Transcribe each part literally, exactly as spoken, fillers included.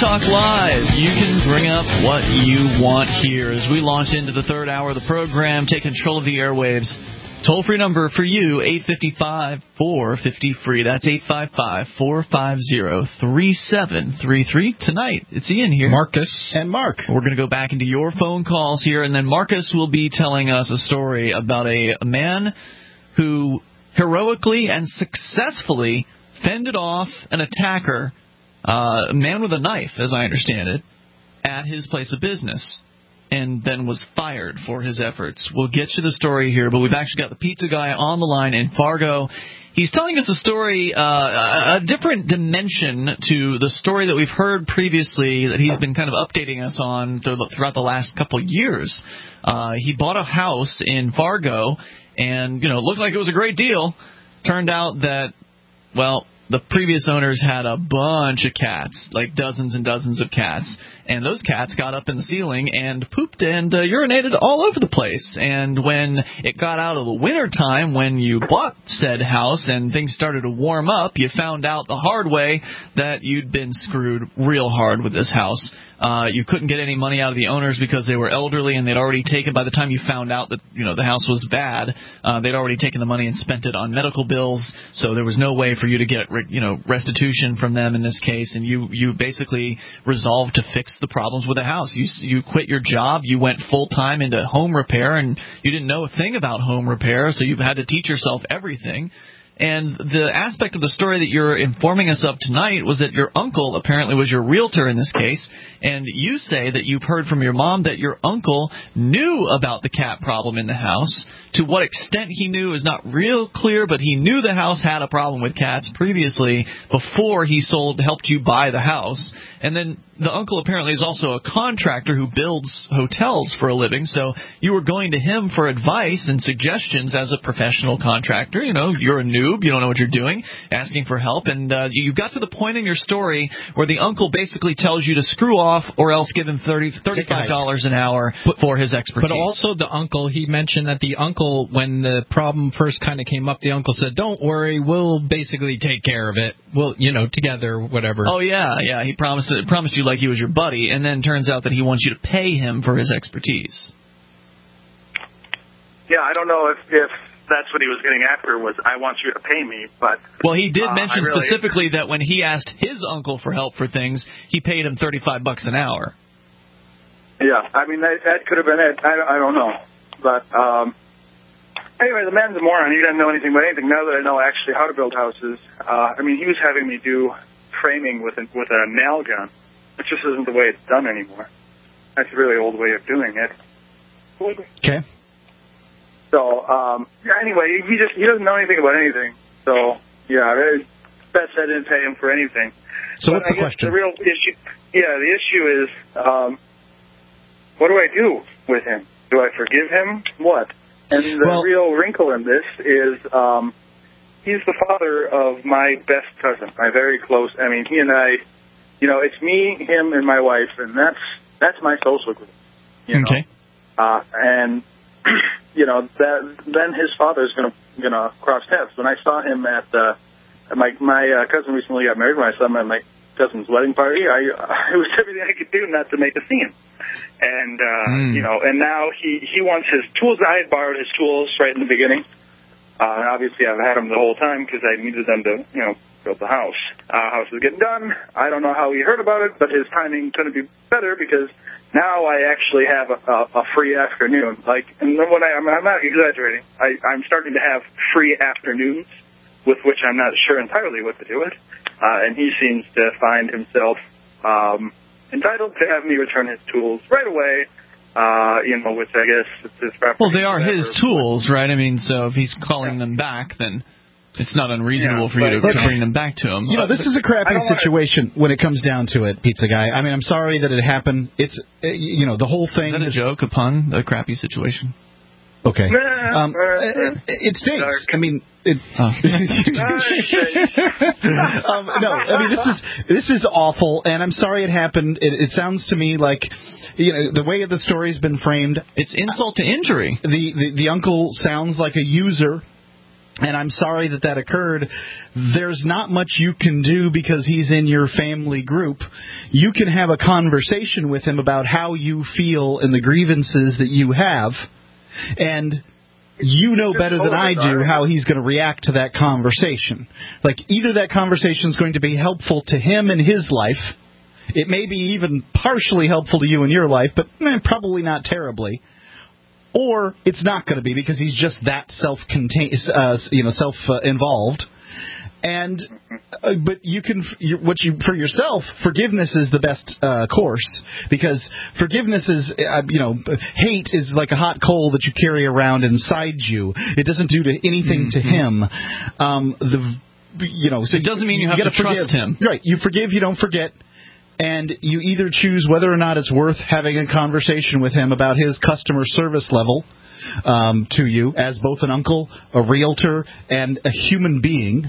Talk Live. You can bring up what you want here as we launch into the third hour of the program. Take control of the airwaves. Toll-free number for you, eight five five, four five zero, free. That's eight five five, four five zero, three seven three three. Tonight, it's Ian here. Marcus. And Mark. We're going to go back into your phone calls here, and then Marcus will be telling us a story about a, a man who heroically and successfully fended off an attacker, uh, a man with a knife, as I understand it, at his place of business, and then was fired for his efforts. We'll get you the story here, but we've actually got the pizza guy on the line in Fargo. He's telling us a story, uh, a different dimension to the story that we've heard previously that he's been kind of updating us on throughout the last couple of years. Uh, he bought a house in Fargo, and, you know, it looked like it was a great deal. Turned out that, well, the previous owners had a bunch of cats, like dozens and dozens of cats, and those cats got up in the ceiling and pooped and uh, urinated all over the place. And when it got out of the winter time, when you bought said house and things started to warm up, you found out the hard way that you'd been screwed real hard with this house. Uh, you couldn't get any money out of the owners because they were elderly, and they'd already taken, by the time you found out that, you know, the house was bad, uh, they'd already taken the money and spent it on medical bills, so there was no way for you to get, you know, restitution from them in this case, and you, you basically resolved to fix the problems with the house. You, you quit your job, you went full-time into home repair, and you didn't know a thing about home repair, so you had to teach yourself everything. And the aspect of the story that you're informing us of tonight was that your uncle apparently was your realtor in this case, and you say that you've heard from your mom that your uncle knew about the cat problem in the house. To what extent he knew is not real clear, but he knew the house had a problem with cats previously before he sold, helped you buy the house. And then the uncle apparently is also a contractor who builds hotels for a living, so you were going to him for advice and suggestions as a professional contractor. You know, you're a noob, you don't know what you're doing, asking for help, and uh, you got to the point in your story where the uncle basically tells you to screw off or else give him thirty, thirty-five dollars an hour for his expertise. But also the uncle, he mentioned that the uncle, when the problem first kind of came up, the uncle said, don't worry, we'll basically take care of it. We'll, you know, together, whatever. Oh, yeah, yeah, he promised promised you like he was your buddy, and then turns out that he wants you to pay him for his expertise. Yeah, I don't know if, if that's what he was getting after was, I want you to pay me, but... Well, he did uh, mention really, specifically that when he asked his uncle for help for things, he paid him thirty-five bucks an hour. Yeah, I mean, that, that could have been it. I, I don't know. But, um... anyway, the man's a moron. He doesn't know anything about anything. Now that I know actually how to build houses, uh, I mean, he was having me do framing with a, with a nail gun, which just isn't the way it's done anymore. That's a really old way of doing it. Okay. So, um, yeah, anyway, he just he doesn't know anything about anything. So, yeah, it's best I didn't pay him for anything. So but what's I the question? The real issue, yeah, the issue is, um, what do I do with him? Do I forgive him? What? And the well, real wrinkle in this is um, he's the father of my best cousin, my very close. I mean, he and I, you know, it's me, him, and my wife, and that's that's my social group. You know? Okay. Uh, and you know that then his father is going to gonna cross paths. When I saw him at uh, my my uh, cousin recently got married. When I saw him at my cousin's wedding party, I I was everything I could do not to make a scene. And, uh, mm. you know, and now he, he wants his tools. I had borrowed his tools right in the beginning. Uh, and obviously I've had them the whole time because I needed them to, you know, build the house. Uh, house is getting done. I don't know how he heard about it, but his timing couldn't be better because now I actually have a, a, a free afternoon. Like, and then when I, I'm, I'm not exaggerating. I, I'm starting to have free afternoons with which I'm not sure entirely what to do with. Uh, and he seems to find himself, um, entitled to have me return his tools right away, uh, you know, which I guess is his property. Well, they are his tools, right? I mean, so if he's calling yeah. them back, then it's not unreasonable yeah, for you to, to bring them back to him. You know, this is a crappy situation when it comes down to it, Pizza Guy. I mean, I'm sorry that it happened. It's, you know, the whole thing. Is that a is, joke upon a crappy situation? Okay. Um, it, it stinks. Dark. I mean, it, oh. um, no. I mean, this is this is awful, and I'm sorry it happened. It, it sounds to me like, you know, the way the story's been framed. It's insult to injury. The the, the uncle sounds like a user. and I'm sorry that that occurred. There's not much you can do because he's in your family group. You can have a conversation with him about how you feel and the grievances that you have, and you know better than I do how he's going to react to that conversation. Like, either that conversation is going to be helpful to him in his life. It may be even partially helpful to you in your life, but eh, probably not terribly. Or it's not going to be because he's just that self-contained, uh, you know, self-involved. And uh, but you can, you, what you for yourself, forgiveness is the best uh, course, because forgiveness is, uh, you know, hate is like a hot coal that you carry around inside you. It doesn't do to anything mm-hmm. to him. Um, the you know, so it doesn't mean you, you have to forgive. trust him. Right? You forgive, you don't forget. And you either choose whether or not it's worth having a conversation with him about his customer service level um, to you as both an uncle, a realtor, and a human being.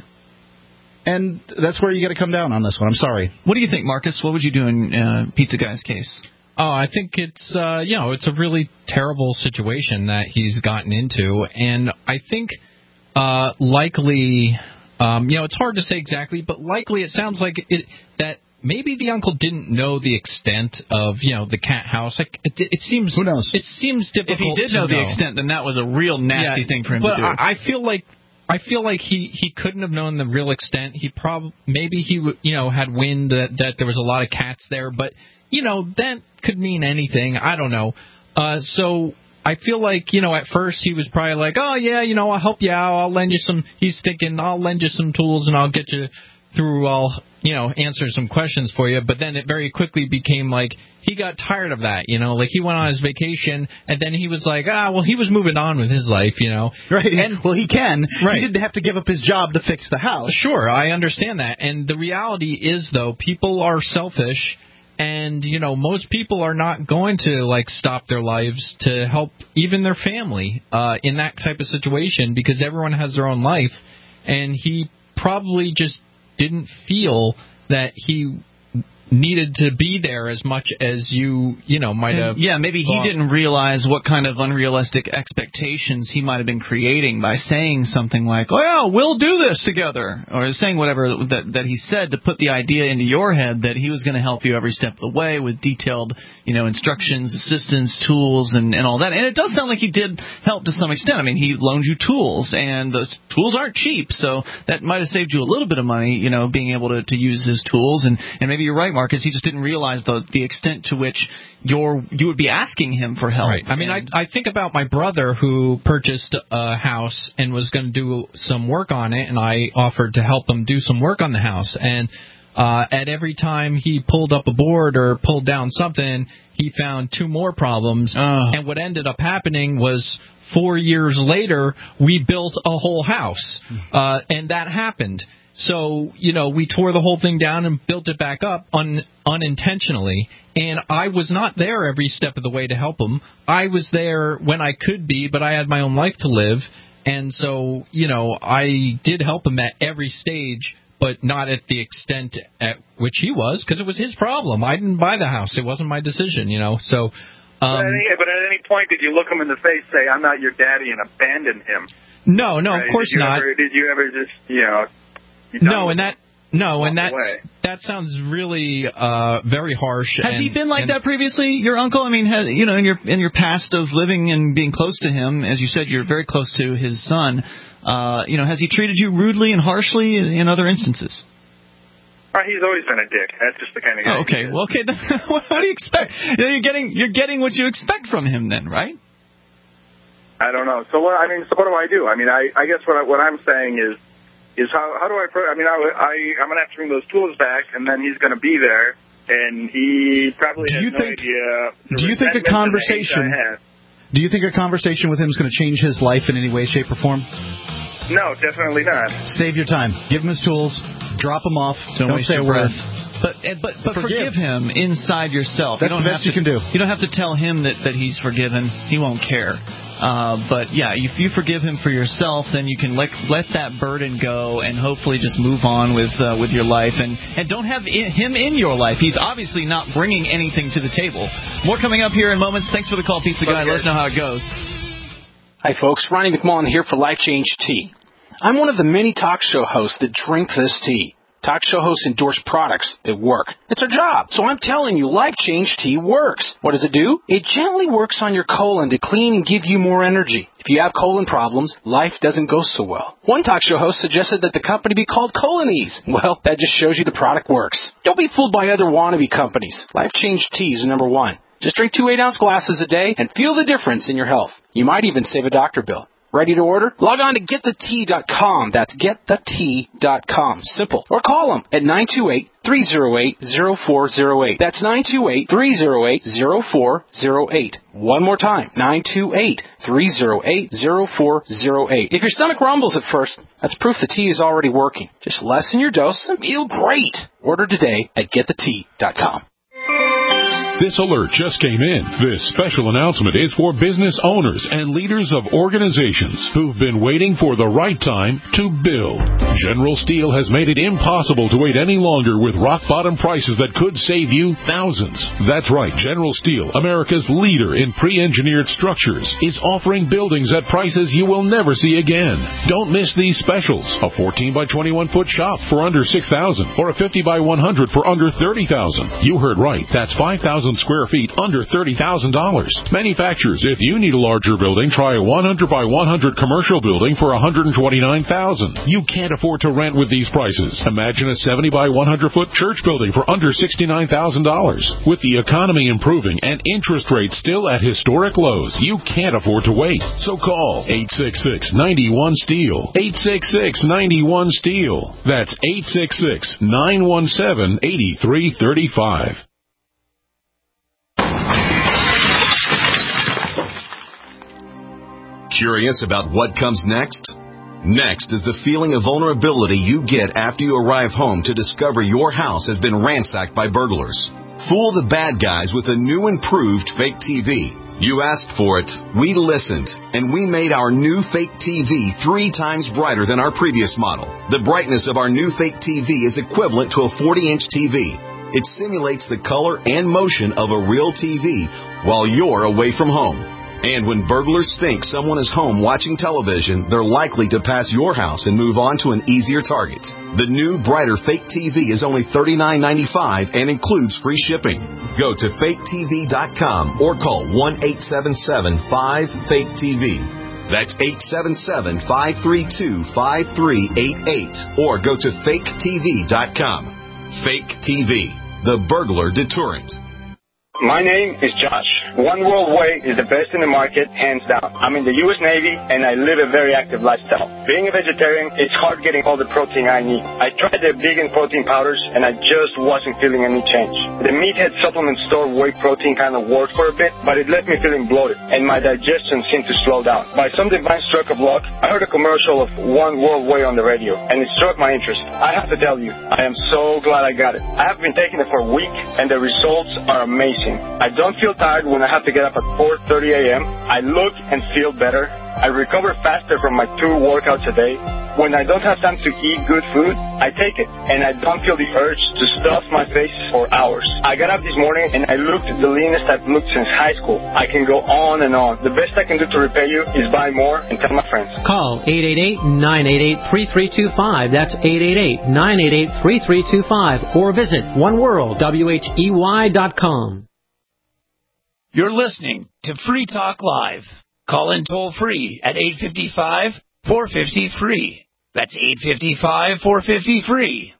And that's where you got to come down on this one. I'm sorry. What do you think, Marcus? What would you do in uh, Pizza Guy's case? Oh, I think it's uh, you know it's a really terrible situation that he's gotten into, and I think uh, likely um, you know it's hard to say exactly, but likely it sounds like it that. Maybe the uncle didn't know the extent of, you know, the cat house. Like, it, it seems. Who knows? It seems difficult. If he did to know, know the extent, then that was a real nasty yeah, thing for him but to do. I, I feel like I feel like he, he couldn't have known the real extent. He probably maybe he you know had wind that, that there was a lot of cats there, but you know that could mean anything. I don't know. Uh, so. I feel like, you know, at first he was probably like, oh, yeah, you know, I'll help you out. I'll lend you some. He's thinking, I'll lend you some tools and I'll get you through. I'll, you know, answer some questions for you. But then it very quickly became like he got tired of that, you know, like he went on his vacation and then he was like, ah, well, he was moving on with his life, you know. Right. And, well, he can. Right. He didn't have to give up his job to fix the house. Sure, I understand that. And the reality is, though, people are selfish. And, you know, most people are not going to, like, stop their lives to help even their family uh, in that type of situation because everyone has their own life. And he probably just didn't feel that he needed to be there as much as you, you know, might have. Yeah, maybe he thought. Didn't realize what kind of unrealistic expectations he might have been creating by saying something like, "Oh, yeah, we'll do this together," or saying whatever that that he said to put the idea into your head that he was going to help you every step of the way with detailed, you know, instructions, assistance, tools, and, and all that. And it does sound like he did help to some extent. I mean, he loaned you tools, and the tools aren't cheap, so that might have saved you a little bit of money, you know, being able to, to use his tools. And, and maybe you're right, Mark. Because he just didn't realize the the extent to which you're you would be asking him for help. Right. I mean, I I think about my brother who purchased a house and was going to do some work on it, and I offered to help him do some work on the house. And uh, at every time he pulled up a board or pulled down something, he found two more problems. Uh. And what ended up happening was four years later, we built a whole house, uh, and that happened. So, you know, we tore the whole thing down and built it back up un- unintentionally. And I was not there every step of the way to help him. I was there when I could be, but I had my own life to live. And so, you know, I did help him at every stage, but not at the extent at which he was, because it was his problem. I didn't buy the house. It wasn't my decision, you know. So, um, but, at any, but at any point, did you look him in the face, say, "I'm not your daddy," and abandon him? No, no, right? of course did not. Ever, did you ever just, you know... No, and that no, and that that sounds really uh, very harsh. Has and, he been like and, that previously, your uncle? I mean, has, you know, in your in your past of living and being close to him, as you said, you're very close to his son. Uh, you know, has he treated you rudely and harshly in, in other instances? Uh, he's always been a dick. That's just the kind of guy. Oh, okay, well, okay. Then, what do you expect? You're getting you're getting what you expect from him, then, right? I don't know. So what? I mean, so what do I do? I mean, I I guess what I, what I'm saying is. Is how how do I? I mean, I, I I'm gonna have to bring those tools back, and then he's gonna be there, and he probably do has you no think, idea. Do you think a conversation? Do you think a conversation with him is going to change his life in any way, shape, or form? No, definitely not. Save your time. Give him his tools. Drop him off. Don't, don't say a word. But but but forgive. forgive him inside yourself. That's you don't the best have to, you can do. You don't have to tell him that, that he's forgiven. He won't care. Uh, but, yeah, if you forgive him for yourself, then you can let, let that burden go and hopefully just move on with uh, with your life. And, and don't have in, him in your life. He's obviously not bringing anything to the table. More coming up here in moments. Thanks for the call, Pizza Guy. Let us know how it goes. Hi, folks. Ronnie McMullen here for Life Change Tea. I'm one of the many talk show hosts that drink this tea. Talk show hosts endorse products that work. It's our job. So I'm telling you, Life Change Tea works. What does it do? It gently works on your colon to clean and give you more energy. If you have colon problems, life doesn't go so well. One talk show host suggested that the company be called Colonies. Well, that just shows you the product works. Don't be fooled by other wannabe companies. Life Change Tea is number one. Just drink two eight-ounce glasses a day and feel the difference in your health. You might even save a doctor bill. Ready to order? Log on to get the tea dot com. That's get the tea dot com. Simple. Or call them at nine two eight, three oh eight, oh four oh eight. That's nine two eight, three oh eight, oh four oh eight. One more time. nine two eight, three oh eight, oh four oh eight. If your stomach rumbles at first, that's proof the tea is already working. Just lessen your dose and feel great. Order today at get the tea dot com. This alert just came in. This special announcement is for business owners and leaders of organizations who've been waiting for the right time to build. General Steel has made it impossible to wait any longer with rock-bottom prices that could save you thousands. That's right. General Steel, America's leader in pre-engineered structures, is offering buildings at prices you will never see again. Don't miss these specials. A fourteen by twenty-one foot shop for under six thousand dollars or a fifty by one hundred for under thirty thousand dollars. You heard right. That's five thousand square feet under thirty thousand dollars. Manufacturers, if you need a larger building, try a one hundred by one hundred commercial building for one hundred twenty-nine thousand dollars. You can't afford to rent with these prices. Imagine a seventy by one hundred foot church building for under sixty-nine thousand dollars. With the economy improving and interest rates still at historic lows, you can't afford to wait. So call eight six six, nine one, STEEL. eight six six, nine one, STEEL. That's eight six six, nine one seven, eight three three five. Curious about what comes next? Next is the feeling of vulnerability you get after you arrive home to discover your house has been ransacked by burglars. Fool the bad guys with a new improved fake T V. You asked for it, we listened, and we made our new fake T V three times brighter than our previous model. The brightness of our new fake T V is equivalent to a forty inch T V. It simulates the color and motion of a real T V while you're away from home. And when burglars think someone is home watching television, they're likely to pass your house and move on to an easier target. The new, brighter fake T V is only thirty-nine ninety-five and includes free shipping. Go to fake T V dot com or call one eight seven seven, five, fake T V. That's eight seven seven, five three two, five three eight eight. Or go to fake T V dot com. Fake T V, the burglar deterrent. My name is Josh. One World Way is the best in the market, hands down. I'm in the U S Navy, and I live a very active lifestyle. Being a vegetarian, it's hard getting all the protein I need. I tried the vegan protein powders, and I just wasn't feeling any change. The Meathead supplement store whey protein kind of worked for a bit, but it left me feeling bloated, and my digestion seemed to slow down. By some divine stroke of luck, I heard a commercial of One World Way on the radio, and it struck my interest. I have to tell you, I am so glad I got it. I have been taking it for a week, and the results are amazing. I don't feel tired when I have to get up at four thirty a.m. I look and feel better. I recover faster from my two workouts a day. When I don't have time to eat good food, I take it, and I don't feel the urge to stuff my face for hours. I got up this morning, and I looked the leanest I've looked since high school. I can go on and on. The best I can do to repay you is buy more and tell my friends. Call eight eight eight, nine eight eight, three three two five. That's eight eight eight, nine eight eight, three three two five. Or visit one world whey dot com. You're listening to Free Talk Live. Call in toll free at eight five five, four five zero, free. That's eight five five, four five zero, free.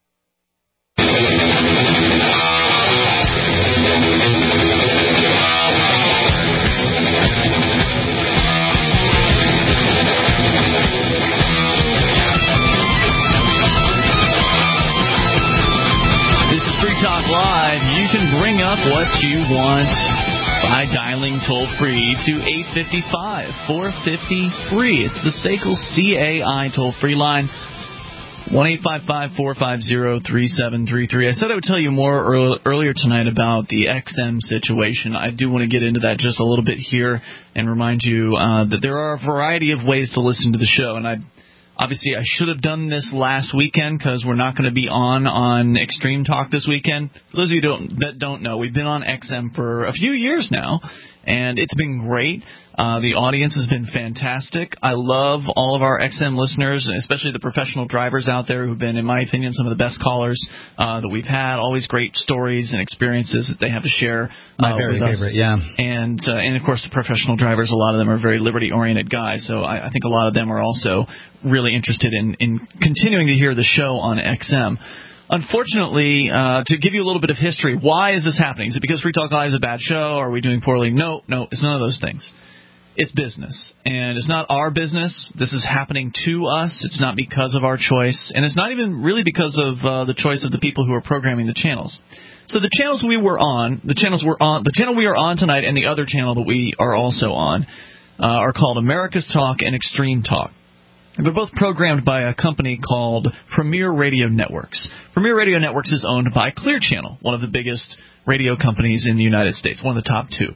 This is Free Talk Live. You can bring up what you want by dialing toll-free to eight five five, four five zero, free. It's the S A C L C A I toll-free line, one eight five five, four five zero, three seven three three. I said I would tell you more earl- earlier tonight about the X M situation. I do want to get into that just a little bit here and remind you uh, that there are a variety of ways to listen to the show, and I Obviously, I should have done this last weekend because we're not going to be on on Extreme Talk this weekend. For those of you don't, that don't know, we've been on X M for a few years now, and it's been great. Uh, the audience has been fantastic. I love all of our X M listeners, especially the professional drivers out there who've been, in my opinion, some of the best callers uh, that we've had. Always great stories and experiences that they have to share uh, My very with us. favorite, yeah. And, uh, and, of course, the professional drivers, a lot of them are very liberty-oriented guys, so I, I think a lot of them are also really interested in, in continuing to hear the show on X M. Unfortunately, uh, to give you a little bit of history, why is this happening? Is it because Free Talk Live is a bad show? Are we doing poorly? No, no, it's none of those things. It's business, and it's not our business. This is happening to us. It's not because of our choice, and it's not even really because of uh, the choice of the people who are programming the channels. So the channels we were on, the channels we're on, the channel we are on tonight, and the other channel that we are also on, uh, are called America's Talk and Extreme Talk. They're both programmed by a company called Premier Radio Networks. Premier Radio Networks is owned by Clear Channel, one of the biggest radio companies in the United States, one of the top two.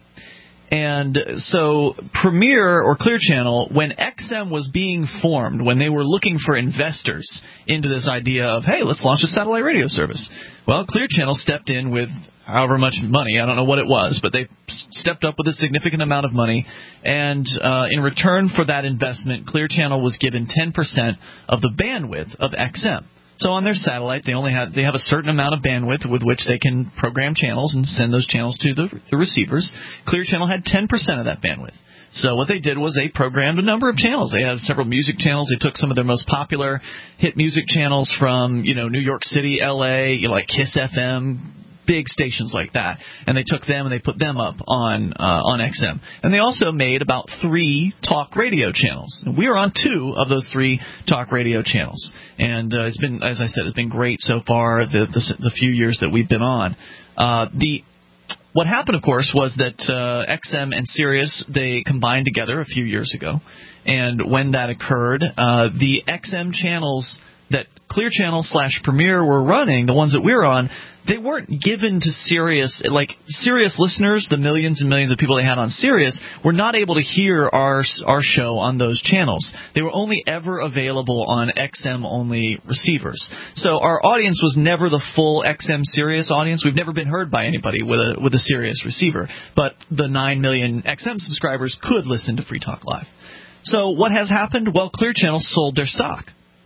And so Premier or Clear Channel, when X M was being formed, when they were looking for investors into this idea of, hey, let's launch a satellite radio service, well, Clear Channel stepped in with however much money, I don't know what it was, but they stepped up with a significant amount of money, and uh, in return for that investment, Clear Channel was given ten percent of the bandwidth of X M. So on their satellite, they only have they have a certain amount of bandwidth with which they can program channels and send those channels to the, the receivers. Clear Channel had ten percent of that bandwidth. So what they did was they programmed a number of channels. They had several music channels. They took some of their most popular hit music channels from, you know, New York City, L A, you know, like Kiss F M, big stations like that, and they took them and they put them up on uh, on X M. And they also made about three talk radio channels. And we are on two of those three talk radio channels, and uh, it's been, as I said, it's been great so far. The the, the few years that we've been on, uh, the what happened, of course, was that uh, X M and Sirius, they combined together a few years ago, and when that occurred, uh, the X M channels that Clear Channel slash Premier were running, the ones that we were on, they weren't given to Sirius. Like, Sirius listeners, the millions and millions of people they had on Sirius, were not able to hear our our show on those channels. They were only ever available on X M-only receivers. So our audience was never the full X M Sirius audience. We've never been heard by anybody with a with a Sirius receiver. But the nine million X M subscribers could listen to Free Talk Live. So what has happened? Well, Clear Channel sold their stock.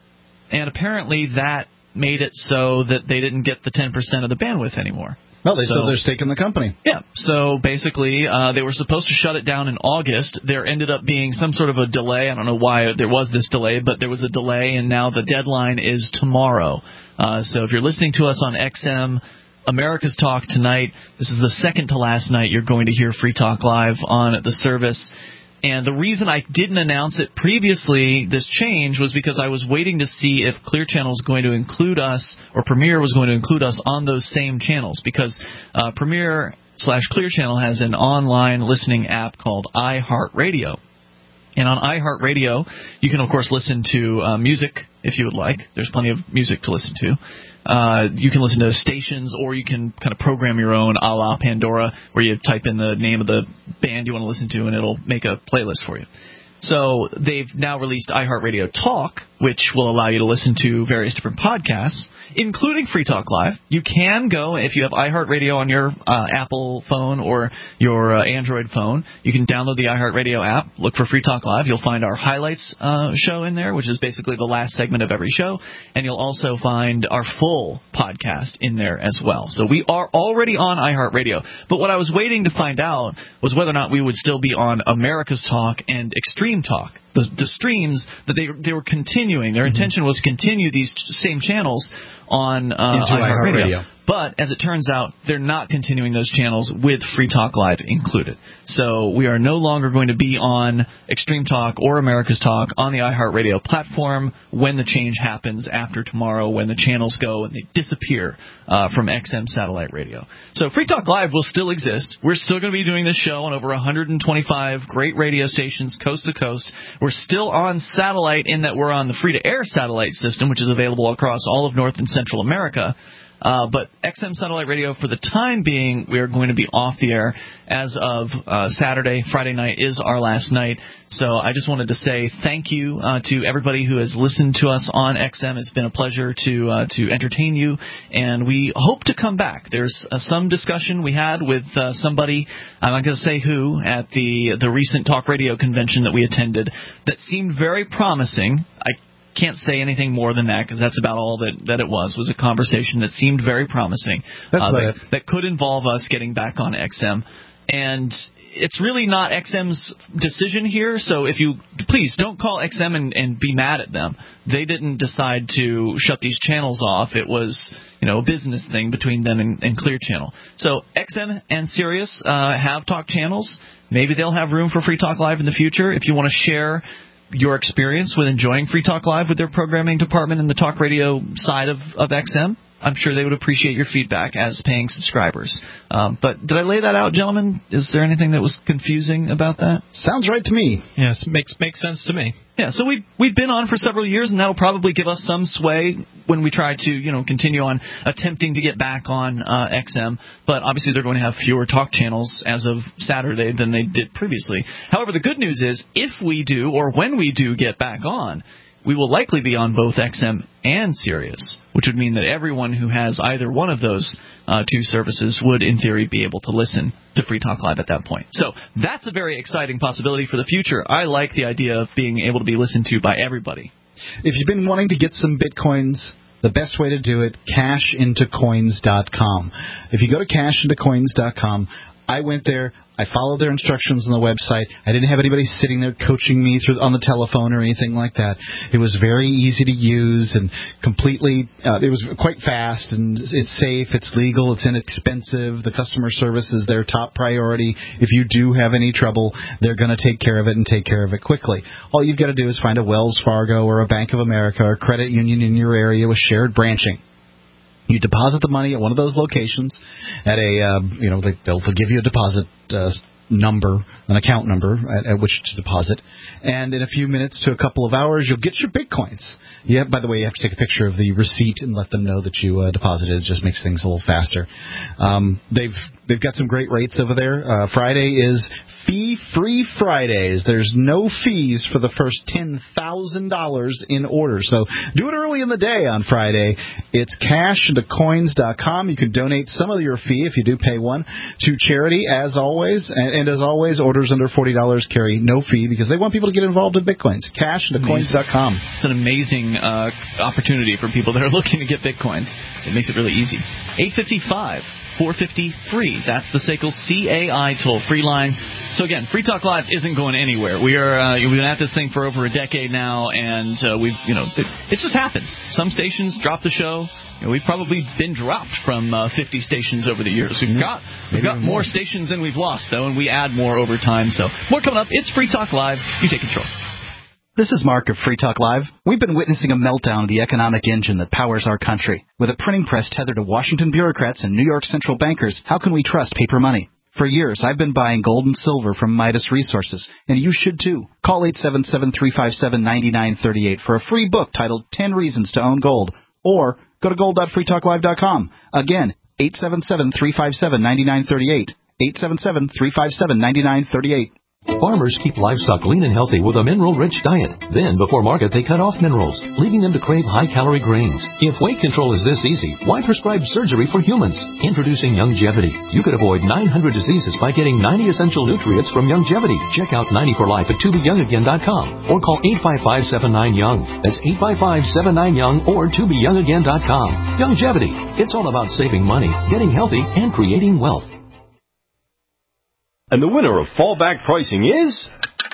And apparently that made it so that they didn't get the ten percent of the bandwidth anymore. Well, they so, sold their stake in the company. Yeah. So basically, uh, they were supposed to shut it down in August. There ended up being some sort of a delay. I don't know why there was this delay, but there was a delay, and now the deadline is tomorrow. Uh, so if you're listening to us on X M, America's Talk tonight, this is the second to last night you're going to hear Free Talk Live on the service. And the reason I didn't announce it previously, this change, was because I was waiting to see if Clear Channel was going to include us, or Premier was going to include us on those same channels, because uh, Premier slash Clear Channel has an online listening app called iHeartRadio. And on iHeartRadio, you can, of course, listen to uh, music if you would like. There's plenty of music to listen to. Uh, you can listen to stations, or you can kind of program your own a la Pandora, where you type in the name of the band you want to listen to, and it'll make a playlist for you. So they've now released iHeartRadio Talk, which will allow you to listen to various different podcasts, including Free Talk Live. You can go, if you have iHeartRadio on your uh, Apple phone or your uh, Android phone, you can download the iHeartRadio app, look for Free Talk Live. You'll find our highlights uh, show in there, which is basically the last segment of every show, and you'll also find our full podcast in there as well. So we are already on iHeartRadio, but what I was waiting to find out was whether or not we would still be on America's Talk and Extreme Talk. The, the streams that they they were continuing. Their mm-hmm. intention was to continue these same channels on uh, iHeartRadio. But as it turns out, they're not continuing those channels with Free Talk Live included. So we are no longer going to be on Extreme Talk or America's Talk on the iHeartRadio platform when the change happens after tomorrow, when the channels go and they disappear uh, from X M satellite radio. So Free Talk Live will still exist. We're still going to be doing this show on over one hundred twenty-five great radio stations coast to coast. We're still on satellite in that we're on the free-to-air satellite system, which is available across all of North and Central America. Uh, but X M Satellite Radio, for the time being, we are going to be off the air as of uh, Saturday. Friday night is our last night. So I just wanted to say thank you uh, to everybody who has listened to us on X M. It's been a pleasure to uh, to entertain you, and we hope to come back. There's uh, some discussion we had with uh, somebody, I'm not going to say who, at the the recent talk radio convention that we attended that seemed very promising. I can't say anything more than that because that's about all that, that it was, was a conversation that seemed very promising. That's uh, about that, it. that could involve us getting back on X M. And it's really not X M's decision here, so if you please don't call X M and, and be mad at them. They didn't decide to shut these channels off. It was, you know, a business thing between them and, and Clear Channel. So X M and Sirius uh, have talk channels. Maybe they'll have room for Free Talk Live in the future. If you want to share your experience with enjoying Free Talk Live with their programming department and the talk radio side of, of X M, I'm sure they would appreciate your feedback as paying subscribers. Um, but did I lay that out, gentlemen? Is there anything that was confusing about that? Sounds right to me. Yes, makes makes sense to me. Yeah, so we've, we've been on for several years, and that'll probably give us some sway when we try to, you know, continue on attempting to get back on uh, X M. But obviously they're going to have fewer talk channels as of Saturday than they did previously. However, the good news is if we do, or when we do get back on, we will likely be on both X M and Sirius, which would mean that everyone who has either one of those uh, two services would, in theory, be able to listen to Free Talk Live at that point. So that's a very exciting possibility for the future. I like the idea of being able to be listened to by everybody. If you've been wanting to get some Bitcoins, the best way to do it, cash into coins dot com. If you go to cash into coins dot com, I went there. I followed their instructions on the website. I didn't have anybody sitting there coaching me through on the telephone or anything like that. It was very easy to use and completely, uh, it was quite fast, and it's safe, it's legal, it's inexpensive. The customer service is their top priority. If you do have any trouble, they're going to take care of it and take care of it quickly. All you've got to do is find a Wells Fargo or a Bank of America or credit union in your area with shared branching. You deposit the money at one of those locations at a, uh, you know, they, they'll give you a deposit uh, number, an account number at, at which to deposit. And in a few minutes to a couple of hours, you'll get your Bitcoins. Yeah, by the way, you have to take a picture of the receipt and let them know that you uh, deposited. It just makes things a little faster. Um, they've they've got some great rates over there. Uh, Friday is fee-free Fridays. There's no fees for the first ten thousand dollars in order. So do it early in the day on Friday. It's cash into coins dot com. You can donate some of your fee, if you do pay one, to charity, as always. And, and as always, orders under forty dollars carry no fee because they want people to get involved in Bitcoins. cash into coins dot com. It's an amazing uh, opportunity for people that are looking to get Bitcoins. It makes it really easy. eight five five, four five zero, free. That's the S A C L C A I toll-free line. So again, Free Talk Live isn't going anywhere. We are uh, we've been at this thing for over a decade now, and uh, we've you know it, it just happens. Some stations drop the show. You know, we've probably been dropped from uh, fifty stations over the years. We've got we've got more stations than we've lost, though, and we add more over time. So more coming up. It's Free Talk Live. You take control. This is Mark of Free Talk Live. We've been witnessing a meltdown of the economic engine that powers our country. With a printing press tethered to Washington bureaucrats and New York central bankers, how can we trust paper money? For years, I've been buying gold and silver from Midas Resources, and you should too. Call eight seven seven, three five seven, nine nine three eight for a free book titled ten reasons to Own Gold, or go to gold dot free talk live dot com. Again, eight seven seven, three five seven, nine nine three eight, eight seven seven, three five seven, nine nine three eight. Farmers keep livestock lean and healthy with a mineral-rich diet. Then, before market, they cut off minerals, leaving them to crave high-calorie grains. If weight control is this easy, why prescribe surgery for humans? Introducing Youngevity. You could avoid nine hundred diseases by getting ninety essential nutrients from Youngevity. Check out ninety for life at to be young again dot com or call eight five five, seven nine, young. That's eight five five, seven nine, young or to be young again dot com. Youngevity. It's all about saving money, getting healthy, and creating wealth. And the winner of fallback pricing is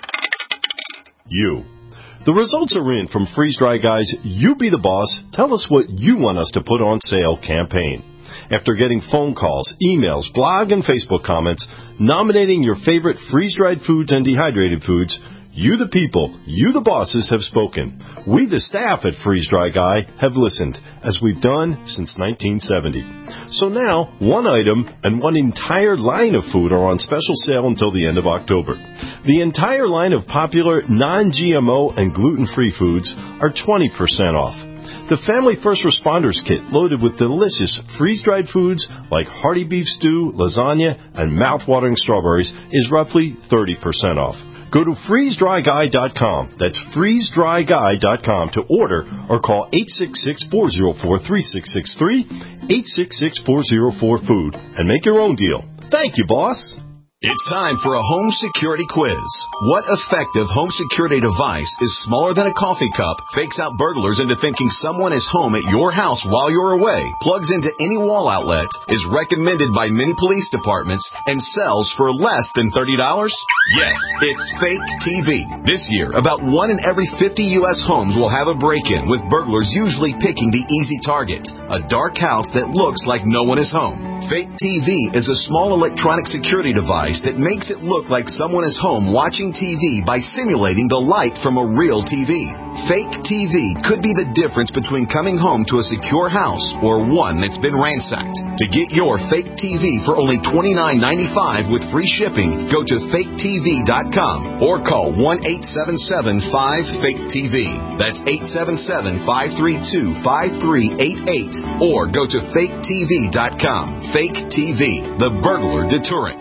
you. The results are in from Freeze Dry Guy's You Be the Boss, Tell Us What You Want Us to Put on Sale campaign. After getting phone calls, emails, blog, and Facebook comments nominating your favorite freeze-dried foods and dehydrated foods, you the people, you the bosses have spoken. We the staff at Freeze Dry Guy have listened, as we've done since nineteen seventy. So now, one item and one entire line of food are on special sale until the end of October. The entire line of popular non G M O and gluten-free foods are twenty percent off. The Family First Responders Kit, loaded with delicious freeze-dried foods like hearty beef stew, lasagna, and mouth-watering strawberries, is roughly thirty percent off. Go to freeze dry guy dot com. That's freeze dry guy dot com to order or call eight six six, four zero four, three six six three, eight six six, four zero four, food, and make your own deal. Thank you, boss. It's time for a home security quiz. What effective home security device is smaller than a coffee cup, fakes out burglars into thinking someone is home at your house while you're away, plugs into any wall outlet, is recommended by many police departments, and sells for less than thirty dollars? Yes, it's Fake T V. This year, about one in every fifty U S homes will have a break-in, with burglars usually picking the easy target, a dark house that looks like no one is home. Fake T V is a small electronic security device that makes it look like someone is home watching T V by simulating the light from a real T V. Fake T V could be the difference between coming home to a secure house or one that's been ransacked. To get your fake T V for only twenty-nine ninety-five with free shipping, go to fake T V dot com or call one eight seven seven, five, fake T V. That's eight seven seven, five three two, five three eight eight or go to fake T V dot com. Fake T V, the burglar deterrent.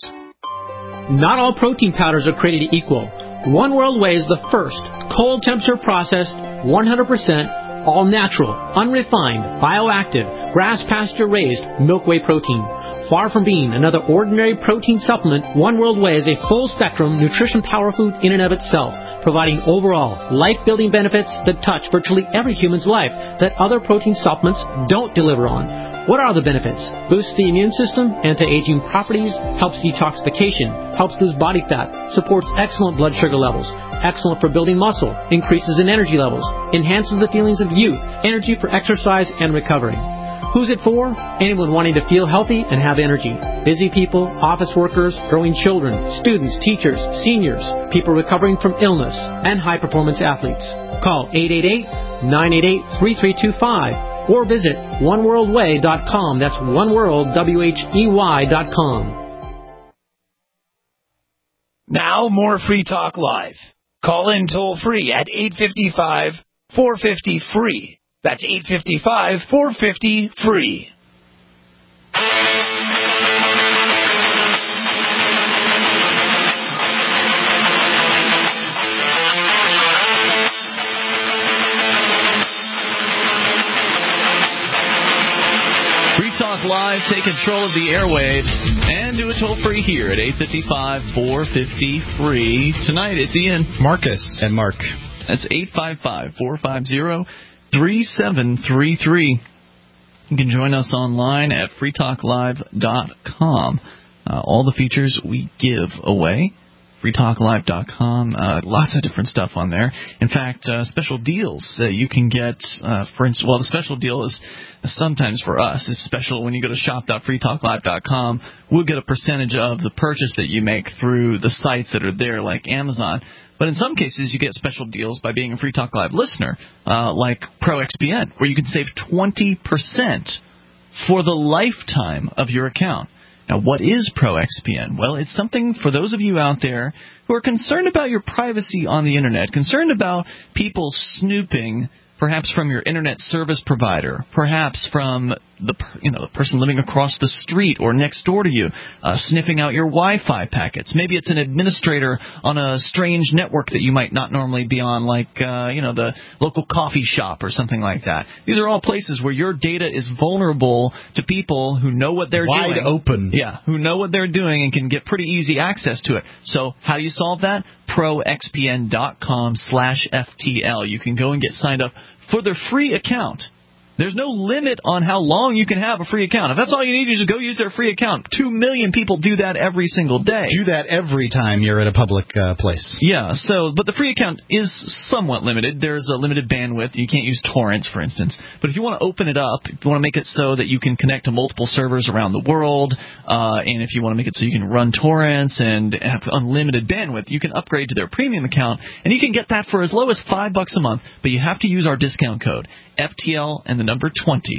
Not all protein powders are created equal. One World Whey is the first cold temperature processed, one hundred percent all natural, unrefined, bioactive, grass pasture raised milk whey protein. Far from being another ordinary protein supplement, One World Whey is a full spectrum nutrition power food in and of itself, providing overall life building benefits that touch virtually every human's life that other protein supplements don't deliver on. What are the benefits? Boosts the immune system, anti-aging properties, helps detoxification, helps lose body fat, supports excellent blood sugar levels, excellent for building muscle, increases in energy levels, enhances the feelings of youth, energy for exercise and recovery. Who's it for? Anyone wanting to feel healthy and have energy. Busy people, office workers, growing children, students, teachers, seniors, people recovering from illness, and high-performance athletes. Call eight eight eight, nine eight eight, three three two five or visit one world whey dot com. That's oneworld, W H E Y dot com. Now more Free Talk Live. Call in toll free at eight five five, four five zero, free. That's eight five five, four five zero, free. Talk Live, take control of the airwaves, and do it toll-free here at eight five five, four five zero, free. Tonight, it's Ian, Marcus, and Mark. That's eight five five, four five zero, three seven three three. You can join us online at free talk live dot com. Uh, all the features we give away. free talk live dot com. Uh, lots of different stuff on there. In fact, uh, special deals that you can get, uh, for instance, well, the special deal is sometimes for us. It's special when you go to shop dot free talk live dot com. We'll get a percentage of the purchase that you make through the sites that are there, like Amazon. But in some cases, you get special deals by being a Free Talk Live listener, uh, like Pro X P N, where you can save twenty percent for the lifetime of your account. Now, what is Pro X P N? Well, it's something for those of you out there who are concerned about your privacy on the Internet, concerned about people snooping, perhaps from your Internet service provider, perhaps from the you know the person living across the street or next door to you, uh, sniffing out your Wi-Fi packets. Maybe it's an administrator on a strange network that you might not normally be on, like uh, you know the local coffee shop or something like that. These are all places where your data is vulnerable to people who know what they're Wide doing. Wide open. Yeah, who know what they're doing and can get pretty easy access to it. So how do you solve that? pro x p n dot com slash F T L. You can go and get signed up for their free account. There's no limit on how long you can have a free account. If that's all you need, you just go use their free account. Two million people do that every single day. Do that every time you're at a public uh, place. Yeah, so, but the free account is somewhat limited. There's a limited bandwidth. You can't use torrents, for instance. But if you want to open it up, if you want to make it so that you can connect to multiple servers around the world, uh, and if you want to make it so you can run torrents and have unlimited bandwidth, you can upgrade to their premium account, and you can get that for as low as five bucks a month. But you have to use our discount code, F T L and the number twenty.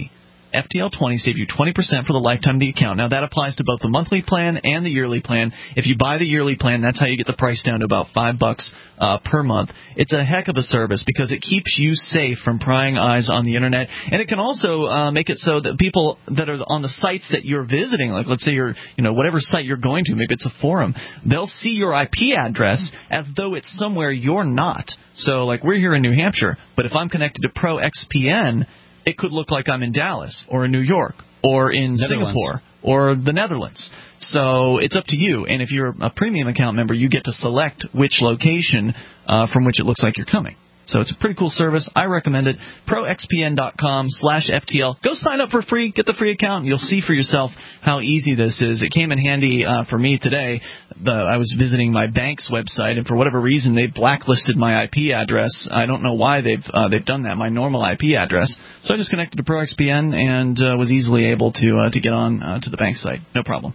F T L twenty, save you twenty percent for the lifetime of the account. Now, that applies to both the monthly plan and the yearly plan. If you buy the yearly plan, that's how you get the price down to about five bucks uh, per month. It's a heck of a service because it keeps you safe from prying eyes on the Internet. And it can also uh, make it so that people that are on the sites that you're visiting, like let's say you're, you know, whatever site you're going to, maybe it's a forum, they'll see your I P address as though it's somewhere you're not. So, like, we're here in New Hampshire, but if I'm connected to Pro X P N, it could look like I'm in Dallas or in New York or in Singapore or the Netherlands. So it's up to you. And if you're a premium account member, you get to select which location uh, from which it looks like you're coming. So it's a pretty cool service. I recommend it. Pro X P N dot com slash F T L. Go sign up for free. Get the free account. You'll see for yourself how easy this is. It came in handy uh, for me today. The, I was visiting my bank's website, and for whatever reason, they blacklisted my I P address. I don't know why they've uh, they've done that, my normal I P address. So I just connected to Pro X P N and uh, was easily able to uh, to get on uh, to the bank site. No problem.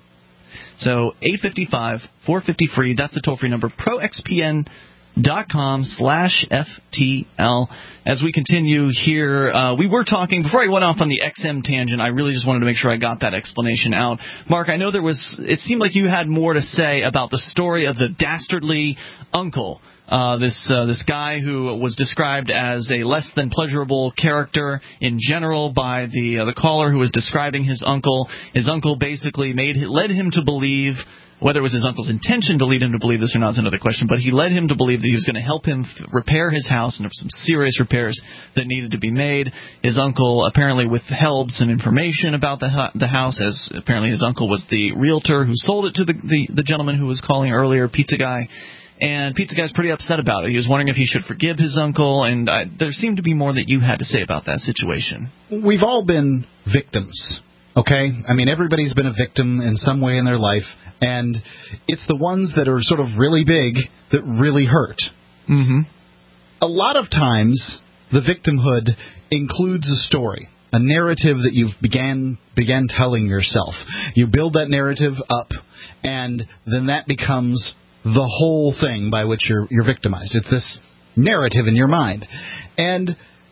So eight five five, four five zero, free. That's the toll-free number. Pro X P N dot com slash F T L. As we continue here, uh, we were talking, before I went off on the X M tangent, I really just wanted to make sure I got that explanation out. Mark, I know there was, it seemed like you had more to say about the story of the dastardly uncle. Uh, this uh, this guy who was described as a less than pleasurable character in general by the uh, the caller who was describing his uncle. His uncle basically made led him to believe, whether it was his uncle's intention to lead him to believe this or not is another question, but he led him to believe that he was going to help him f- repair his house, and there were some serious repairs that needed to be made. His uncle apparently withheld some information about the hu- the house, as apparently his uncle was the realtor who sold it to the, the, the gentleman who was calling earlier, Pizza Guy. And Pizza Guy's pretty upset about it. He was wondering if he should forgive his uncle, and I, there seemed to be more that you had to say about that situation. We've all been victims, okay? I mean, everybody's been a victim in some way in their life, and it's the ones that are sort of really big that really hurt. Mm-hmm. A lot of times, the victimhood includes a story, a narrative that you've began began telling yourself. You build that narrative up, and then that becomes the whole thing by which you're you're victimized. It's this narrative in your mind. And,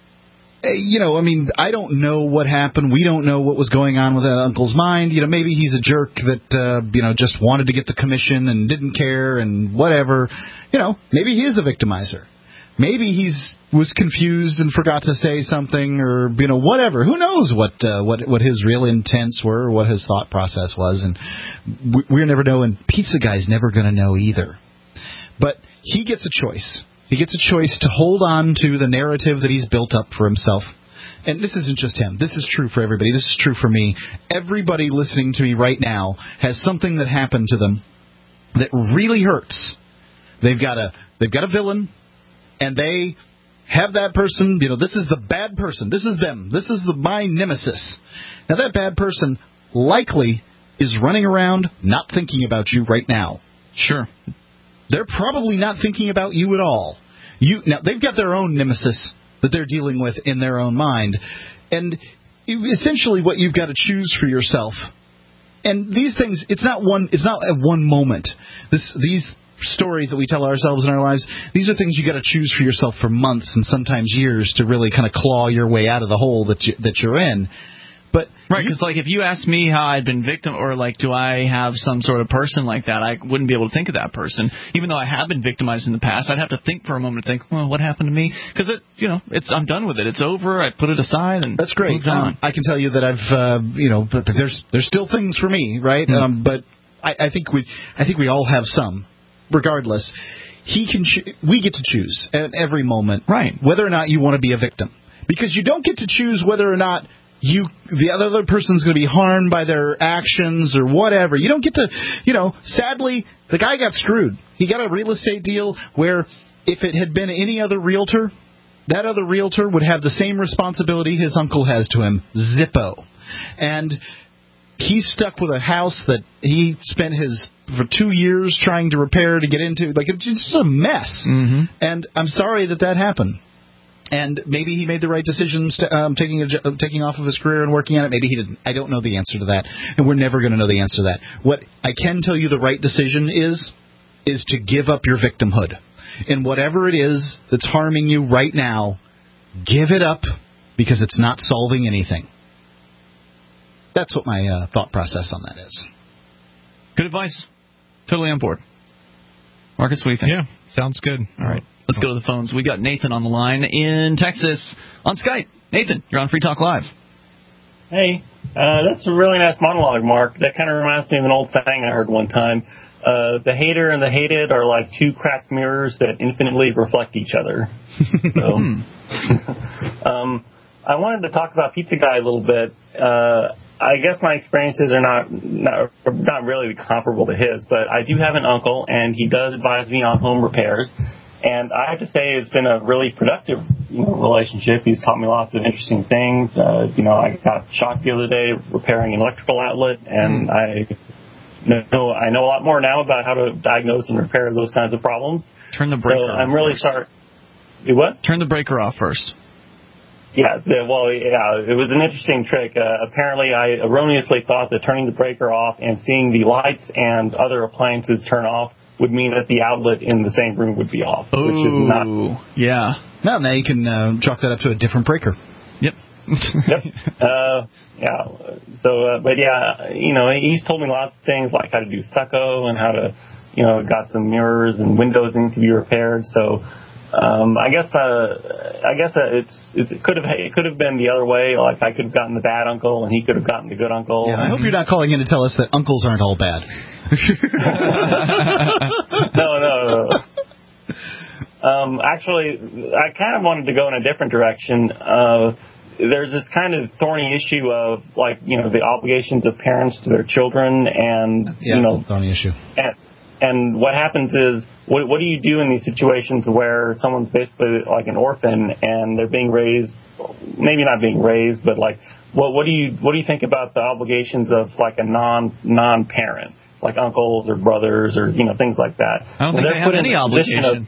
you know, I mean, I don't know what happened. We don't know what was going on with that uncle's mind. You know, maybe he's a jerk that, uh, you know, just wanted to get the commission and didn't care and whatever. You know, maybe he is a victimizer. Maybe he's was confused and forgot to say something, or you know, whatever. Who knows what uh, what what his real intents were, or what his thought process was, and we, we're never know. And Pizza Guy's never going to know either. But he gets a choice. He gets a choice to hold on to the narrative that he's built up for himself. And this isn't just him. This is true for everybody. This is true for me. Everybody listening to me right now has something that happened to them that really hurts. They've got a they've got a villain. And they have that person, you know, this is the bad person. This is them. This is the my nemesis. Now, that bad person likely is running around not thinking about you right now. Sure. They're probably not thinking about you at all. You now, they've got their own nemesis that they're dealing with in their own mind. And essentially what you've got to choose for yourself. And these things, it's not one, it's not at one moment. This, these stories that we tell ourselves in our lives, these are things you got to choose for yourself for months and sometimes years to really kind of claw your way out of the hole that you, that you're in. But right, because like if you asked me how I'd been victim, or like do I have some sort of person like that, I wouldn't be able to think of that person. Even though I have been victimized in the past, I'd have to think for a moment to think, well, what happened to me? Because it, you know, it's I'm done with it. It's over. I put it aside, and that's great. Moved on. Um, I can tell you that I've, uh, you know, but there's there's still things for me, right? Mm-hmm. Um, but I, I think we I think we all have some. Regardless, he can. Cho- we get to choose at every moment, right, whether or not you want to be a victim, because you don't get to choose whether or not you the other person's going to be harmed by their actions or whatever. You don't get to, you know. Sadly, the guy got screwed. He got a real estate deal where if it had been any other realtor, that other realtor would have the same responsibility his uncle has to him, Zippo, and he's stuck with a house that he spent his for two years trying to repair to get into. Like, it's just a mess. Mm-hmm. And I'm sorry that that happened. And maybe he made the right decisions, to, um, taking a, taking off of his career and working on it. Maybe he didn't. I don't know the answer to that, and we're never going to know the answer to that. What I can tell you the right decision is, is to give up your victimhood. And whatever it is that's harming you right now, give it up, because it's not solving anything. That's what my uh, thought process on that is. Good advice. Totally on board. Marcus, what do you think? Yeah, sounds good. All right, let's go to the phones. We got Nathan on the line in Texas on Skype. Nathan, you're on Free Talk Live. Hey, uh, that's a really nice monologue, Mark. That kind of reminds me of an old saying I heard one time. Uh, the hater and the hated are like two cracked mirrors that infinitely reflect each other. So, um, I wanted to talk about Pizza Guy a little bit. Uh, I guess my experiences are not, not not really comparable to his, but I do have an uncle, and he does advise me on home repairs. And I have to say it's been a really productive, you know, relationship. He's taught me lots of interesting things. Uh, you know, I got shocked the other day repairing an electrical outlet, and mm. I know I know a lot more now about how to diagnose and repair those kinds of problems. Turn the breaker so off I'm really first. sorry. Do what? Turn the breaker off first. Yeah, the, well, yeah, it was an interesting trick. Uh, apparently, I erroneously thought that turning the breaker off and seeing the lights and other appliances turn off would mean that the outlet in the same room would be off, Ooh, which is not. Yeah. No, now you can uh, chalk that up to a different breaker. Yep. Yep. Uh, yeah. So, uh, but yeah, you know, he's told me lots of things like how to do stucco and how to, you know, got some mirrors and windows that need to be repaired. So. Um, I guess, uh, I guess uh, it's, it's, it could have, it could have been the other way. Like I could have gotten the bad uncle and he could have gotten the good uncle. Yeah, I hope you're not calling in to tell us that uncles aren't all bad. no, no, no. Um, actually, I kind of wanted to go in a different direction. Uh, there's this kind of thorny issue of like, you know, the obligations of parents to their children and, yeah, you know, it's a thorny issue. And, And what happens is, what, what do you do in these situations where someone's basically like an orphan and they're being raised, maybe not being raised, but like, what, what do you what do you think about the obligations of like a non non parent, like uncles or brothers or you know things like that? I don't think they have any obligation.